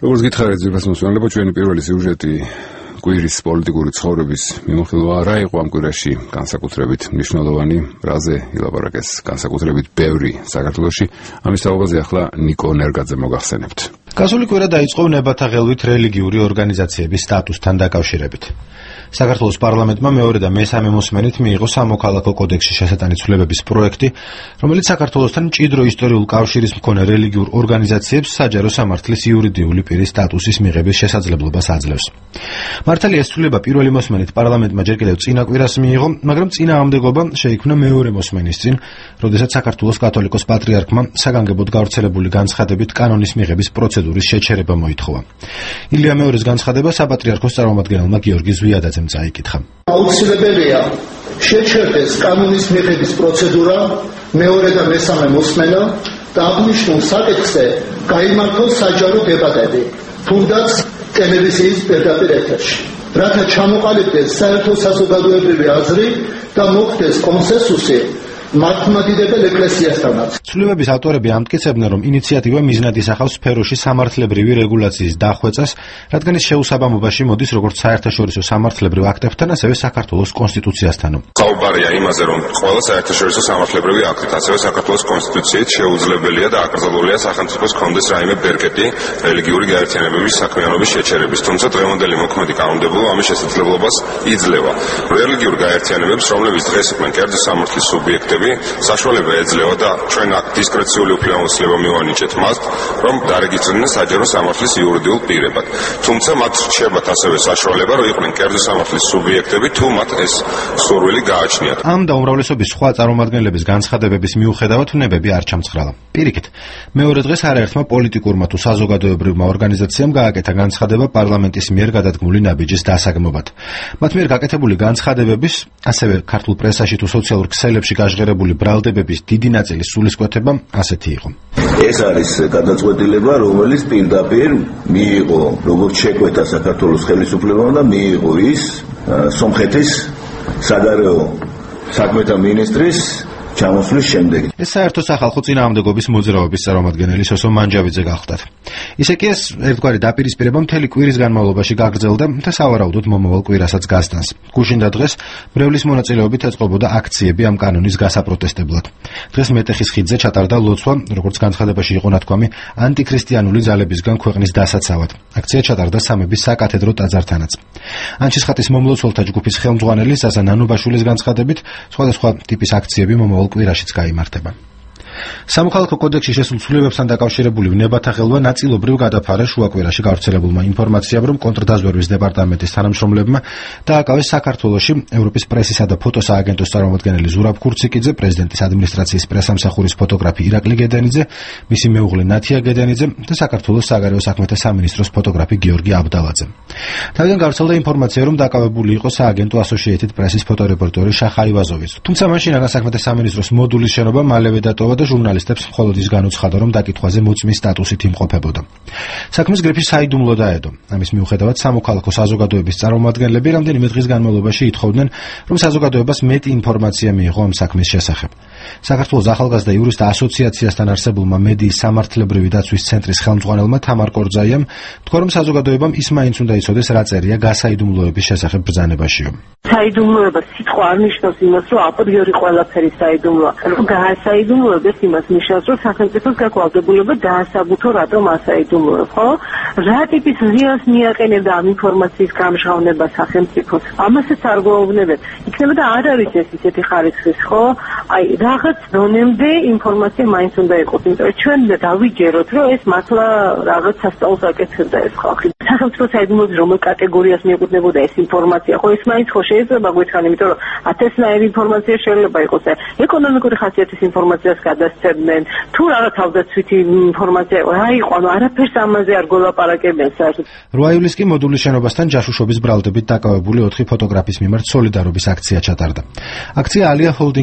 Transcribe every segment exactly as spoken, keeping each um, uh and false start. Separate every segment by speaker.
Speaker 1: როგორც გითხარით, ძირფას მოსვენებო ჩვენი პირველი სიუჟეტი კვირის პოლიტიკური ცხოვრების მიმოხილვა არა იყო ამ კვირაში განსაკუთრებით მნიშვნელოვანი, რაზე ილაპარაკეს განსაკუთრებით ბევრი საქართველოში. ამის თაობაზე ახლა ნიკო ნერგაძე მოგახსენებთ.
Speaker 2: გასული კვირა დაიწყო ნებათა ღელვით რელიგიური ორგანიზაციების სტატუსთან დაკავშირებით. საქართველოს პარლამენტმა მეორე და მესამე მოსმენით მიიღო სამოქალაქო კოდექსში შესატანი ცვლილებების პროექტი, რომელიც საქართველოსთან მჭიდრო ისტორიულ კავშირის მქონე რელიგიურ ორგანიზაციებს საჯარო სამართლის იურიდიული პირის სტატუსის მიღების შესაძლებლობას აძლევს. მართალია ეს ცვლილება პირველი მოსმენით პარლამენტმა ჯერ კიდევ წინა კვირას მიიღო, მაგრამ წინააღმდეგობა შეიქმნა მეორე მოსმენის წინ, როდესაც საქართველოს კათოლიკოს პატრიარქმა საგანგებოდ გავრცელებული განცხადებით კანონის მიღების პროცედურის შეჩერება მოითხოვა. ილია მეორის განცხადება საპატრიარქოს წარმომადგენელმა გიორგი ზვიადაძემ წაიკითხა.
Speaker 3: აუცილებელია შეჩერდეს კანონის მიღების პროცედურა, მეორე და მესამე მოსმენა და აღნიშნულ საკითხზე გაიმართოს საჯარო დებატები, თუნდაც ტელევიზიის პირდაპირ ეთერში, რათა ჩამოყალიბდეს საერთო საზოგადოებრივი აზრი და მოხდეს კონსენსუსი მართლმადიდებელ ეკლესიასთანაც.
Speaker 2: ცვლილებების ავტორები ამტკიცებდნენ, რომ ინიციატივა მიზნად ისახავს სფეროში სამართლებრივი რეგულაციის დახვეწას, რადგან ის შეუსაბამობაში მოდის როგორც საერთაშორისო სამართლებრივ აქტებთან, ასევე საქართველოს კონსტიტუციასთან.
Speaker 4: საუბარია იმაზე, რომ ყველა საერთაშორისო სამართლებრივი აქტით, ასევე საქართველოს კონსტიტუციით შეუძლებელია და აკრძალულია სახელმწიფოს კონდეს რაიმე ბერკეტი რელიგიური გაერთიანებების საქმიანობის შეჩერების, თუმცა დღევანდელი მოქმედი კანონმდებლობა ამის შესაძლებლობას იძლევა. რელიგიურ გაერთიანებებს, რომლებიც დღეს იყვნენ კერძო სამართლის სუბიექტები, საშუალება ეძლევა და ჩვენ აქ დისკრეციული უფლებამოსილება მივანიჭეთ მას, რომ დარეგისტრირდნენ საჯარო სამართლის იურიდიულ პირებად. თუმცა მათ რჩებათ ასევე საშუალება, რომ იყვნენ კერძო სამართლის სუბიექტები, თუ მათ ეს სურვილი გააჩნიათ.
Speaker 2: ამ და უმრავლესობის სხვა წარმომადგენლების განცხადებების მიუხედავად ნებები არ ჩამცხრალა. პირიქით, მეორე დღეს არაერთმა პოლიტიკურმა თუ საზოგადოებრივმა ორგანიზაციამ გააკეთა განცხადება პარლამენტის მიერ გადადგმული ნაბიჯის დასაგმობად. მათ მიერ გაკეთებული განცხადებების, ასევე ქართულ პრესაში თუ სოციალურ ქსელებში გაჟღერებული ბრალდებების დიდი ნაწილის სულისკვეთება ასეთი იყო.
Speaker 5: ეს არის გადაწყვეტილება, რომელიც პირდაპირ მიიღო, როგორც შეკვეთა საქართველოს ხელისუფლებამ და მიიღო ის სომხეთის საგარეო საქმეთა მინისტრის ჩამოსვლის შემდეგ.
Speaker 2: ეს საერთო სახალხო წინააღმდეგობის მოძრაობის წარმომადგენელი სოსო მანჯავიძე გახლდათ. ისე კი ეს ერთგვარი დაპირისპირება მთელი კვირის განმავლობაში გაგრძელდა და სავარაუდოდ მომავალ კვირასაც გასტანს. გუშინდა დღეს მრევლის მონაწილეობით ეწყობოდა აქციები ამ კანონის გასაპროტესტებლად. დღეს მეტეხის ხიდზე ჩატარდა ლოცვა, როგორც განცხადებაში იყო ნათქვამი, ანტიქრისტიანული ძალებისგან ქვეყნის დასაცავად. აქცია ჩატარდა სამების საკათედრო ტაძართანაც. ანჩისხატის მომლოცველთა ჯგუფის ხელმძღვანელი ზაზა ნანუბაშვილის განცხადებით, სხვადასხვა ტიპის აქციები მომავალ კვირაშიც გაიმართება. სამოქალაქო კოდექსში შესულ ცვლილებებთან დაკავშირებული ნებათა ღელვა ნაწილობრივ გადაფარა შუაკვირაში გავრცელებულმა ინფორმაციამ, რომ კონტრდაზვერვის დეპარტამენტის თანამშრომლებმა დააკავეს საქართველოში ევროპის პრესისა და ფოტოს ააგენტოს წარმომადგენელი ზურაბ ქურციკიძე, პრეზიდენტის ადმინისტრაციის პრესამსახურის ფოტოგრაფი ირაკლი გედენიძე, მისი მეუღლე ნათია გედენიძე და საქართველოს საგარეო საქმეთა სამინისტროს ფოტოგრაფი გიორგი აბდალაძე. თავიდან გავრცელდა ინფორმაცია, რომ დააკავებული იყო სააგენტო ასოციეიტედ პრესის ფოტორეპორტერი შახა ივაზოვიც. თუმცა მან შინაგან საქმეთა სამინისტროს მოდულის შენობა მალევე დატოვა და ჟურნალისტებს მხოლოდ ის განუცხადა, რომ დაკითხვაზე მოწმის სტატუსით იმყოფებოდა. საქმის გრიფი საიდუმლო დაედო. ამის მიუხედავად სამოქალაქო საზოგადოების წარმომადგენლები რამდენიმე დღის განმავლობაში ითხოვდნენ, რომ საზოგადოებას მეტი ინფორმაცია მიიღო ამ საქმის შესახებ. საქართველოს ახალგაზრდა იურისტთა ასოციაციასთან არსებულმა მედიის სამართლებრივი დაცვის ცენტრის ხელმძღვანელმა თამარ კორძაიამ თქვა, რომ საზოგადოებამ ის მაინც უნდა იცოდეს, რა წერია გასაიდუმლოების შესახებ ბრძანებაშიო.
Speaker 6: საიდუმლოება სიტყვა არ ნიშნავს იმას, რომ აპრიორი ყველაფერი საიდუმლოა. გასაიდუმლოება იმას ნიშნავს, რომ სახელმწიფოს გაკვალდებულება დაასაბუთო, რატომ ასაიდუმლოებ, ხო? რა ტიპის ზიანს მიაყენებდა ამ ინფორმაციის გამჟღავნება სახელმწიფოს? ამასაც არ გვაუბნებენ. იქნება და არ არის ეს ისეთი ხარისხის, ხო? აი, რაღაც დონემდე ინფორმაცია მაინც უნდა იყოს, იმიტომ რომ ჩვენ დავიჯეროთ, რომ ეს მართლა რაღაც სასწაულს აკეთებდა ეს ხალხი. სახელმწიფო საიდუმლოების რომელ კატეგორიას მიეკუთვნებოდა ეს ინფორმაცია, ხო? ეს მაინც ხო შეიძლება გვითხან, იმიტომ რომ ათასნაირი ინფორმაცია შეიძლება იყოს. ეკონომიკური ხასიათის ინფორმაციას გადასცემდნენ, თუ რაღაც თავდაცვითი ინფორმაცია იყო, რა იყო, ანუ არაფერს ამაზე არ გოლაპარაკებენ საერთოდ.
Speaker 2: რვა ივლისს კი მოდულის შენობასთან ჯაშუშობის ბრალდებით დაკავებული ოთხი ფოტოგრაფის მიმართ სოლიდარობის აქცია ჩატარდა. აქცია ალია ჰოლდინგის მიერ იყო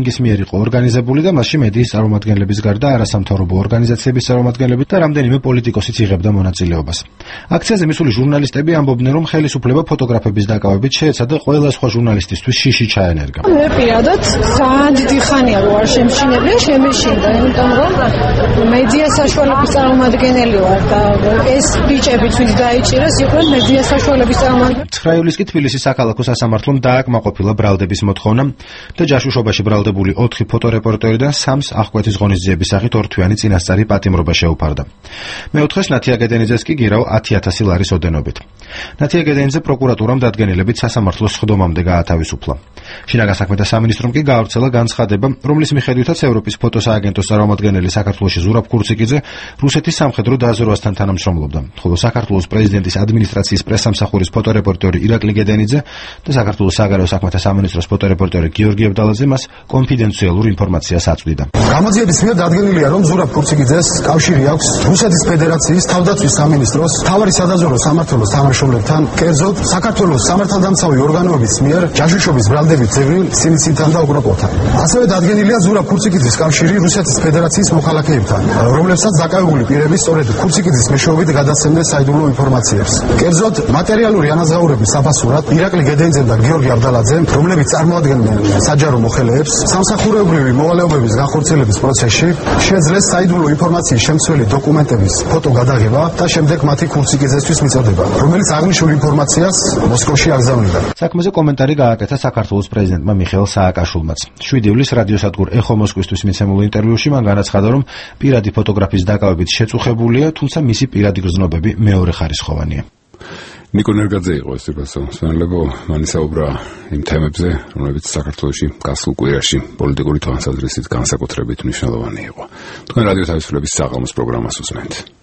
Speaker 2: იყო ორგანიზებული და მასში მედიის წარმომადგენლების გარდა არასამთავრობო ორგანიზაციების წარმომადგენლები და რამდენიმე პოლიტიკოსიც იღებდა მონაწილეობას. აქციაზე მისული ჟურნალისტები ამბობდნენ, რომ ხელისუფლება ფოტოგრაფების დაკავებით შეეცადა ყველა სხვა ჟურნალისტისთვის შიში ჩაენერგა.
Speaker 7: მე პირადად ძალიან დიდი ხანია რომ არ შემჩინებია, შემეშინდა, იმიტომ რომ მედია საშუალების წარმომადგენელი ვარ და ეს ბიჭები თვით დაიჭირეს, იყვნენ მედია საშუალების წარმომადგენლები.
Speaker 2: ცხრა ივლისს კი თბილისის საქალაქო სასამართლომ დააკმაყოფილა ბრალდების მოთხოვნა და ჯაშუშობაში ბრალდებული ოთხი ფოტორეპორტერიდან სამს აღკვეთის ღონისძიების სახით ორთვიანი წინასწარი პატიმრობა შეუფარდა. მეოთხეს ნათია გედენიძეს კი გირავ ათი ათასი ლარის ოდენობით. ნათია გედენიძე პროკურატურამ დადგენილებით სასამართლოს სხდომამდე გაათავისუფლა. შინაგან საქმეთა სამინისტრომ კი გაავრცელა განცხადება, რომლის მიხედვითაც ევროპის ფოტოსააგენტოს წარმომადგენელი საქართველოში ზურაბ ქურციკიძე რუსეთის სამხედრო დაზვერვასთან თანამშრომლობდა, ხოლო საქართველოს პრეზიდენტის ადმინისტრაციის პრესსამსახურის ფოტორეპორტერი ირაკლი გედენიძე და საქართველოს საგარეო საქმეთა სამინისტროს ფოტორეპორტერი გიორგი ევდალაძე მას კონფიდენციალურ ინფორმაციას აწვდიდა.
Speaker 8: გამოძიების მიერ დადგენილია, რომ ზურაბ ქურციკიძეს კავშირი აქვს რუსეთის ფედერაციის თავდაცვის სამინისტროს მთავარი სადაზვერვო სამმართველოს თანამშრომლებთან, კერძოდ საქართველოს სამართალდამცავი ორგანოების მიერ ჯაშუშობის ბრალდებით ძევრილ სინიცინთან და უკროპოთან. ასევე დადგენილია ზურაბ ქურციკიძის კავშირი რუსეთის ფედერაციის მოქალაქეებთან, რომლებსაც დაკავებული პირები სწორედ ქურციკიძის მეშვეობით გადასცემდნენ საიდუმლო ინფორმაციებს. კერძოდ მატერიალური ანაზღაურების საფასურად ირაკლი გედენიძემ და გიორგი აბდალაძემ, რომლებიც წარმოადგენდნენ საჯარო მოხელეებს, სამსახურეობრივი მოვალეობების განხორციელების პროცესში შეძლეს საიდუმლო ინფორმაციის შემცველი დოკუმენტების ფოტო გადაღება და შემდეგ მათი ქურციკიძესთვის მიწოდება, რომელიც აღნიშნულ ინფორმაციას მოსკოვში აგზავნიდა.
Speaker 2: საქმეზე კომენტარი გააკეთა საქართველოს პრეზიდენტმა მიხეილ სააკაშვილმაც. შვიდი ივლისს რადიოსადგურ ეხო მოსკოვისთვის მიცემულ ინტერვიუში მან განაცხადა, რომ პირადი ფოტოგრაფის დაკავებით შეწუხებულია, თუმცა მისი პირადი გრძნობები მეორეხარისხოვანია.
Speaker 1: ნიკო ნერგაძე იყო ეს თვითონ სვენლებო, მან ისაუბრა იმ თემებზე, რომლებიც საქართველოში გასულ კვირაში პოლიტიკური თვალსაზრისით განსაკუთრებით მნიშვნელოვანი იყო. თქვენ რადიო თავისუფლების საღამოს პროგრამას უსმენთ.